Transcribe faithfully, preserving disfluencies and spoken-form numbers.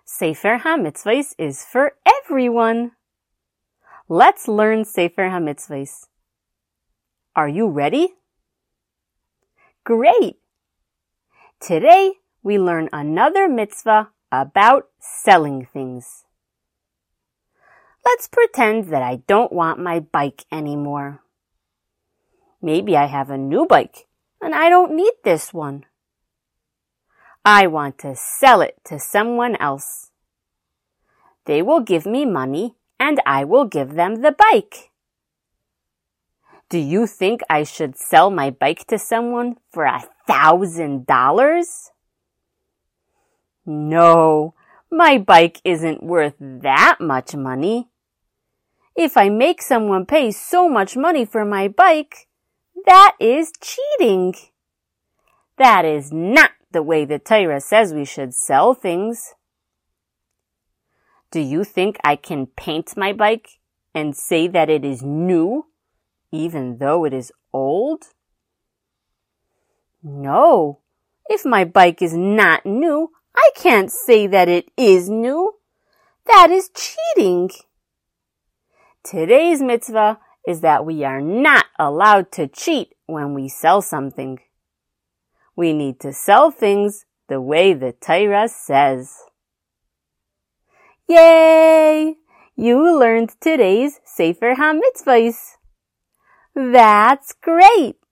Sefer HaMitzvahs is for everyone. Let's learn Sefer HaMitzvahs. Are you ready? Great! Today we learn another mitzvah about selling things. Let's pretend that I don't want my bike anymore. Maybe I have a new bike and I don't need this one. I want to sell it to someone else. They will give me money and I will give them the bike. Do you think I should sell my bike to someone for a thousand dollars? No, my bike isn't worth that much money. If I make someone pay so much money for my bike, that is cheating. That is not the way the Torah says we should sell things. Do you think I can paint my bike and say that it is new, even though it is old? No, if my bike is not new, I can't say that it is new. That is cheating. Today's mitzvah is that we are not allowed to cheat when we sell something. We need to sell things the way the Torah says. Yay! You learned today's Sefer HaMitzvahs. That's great!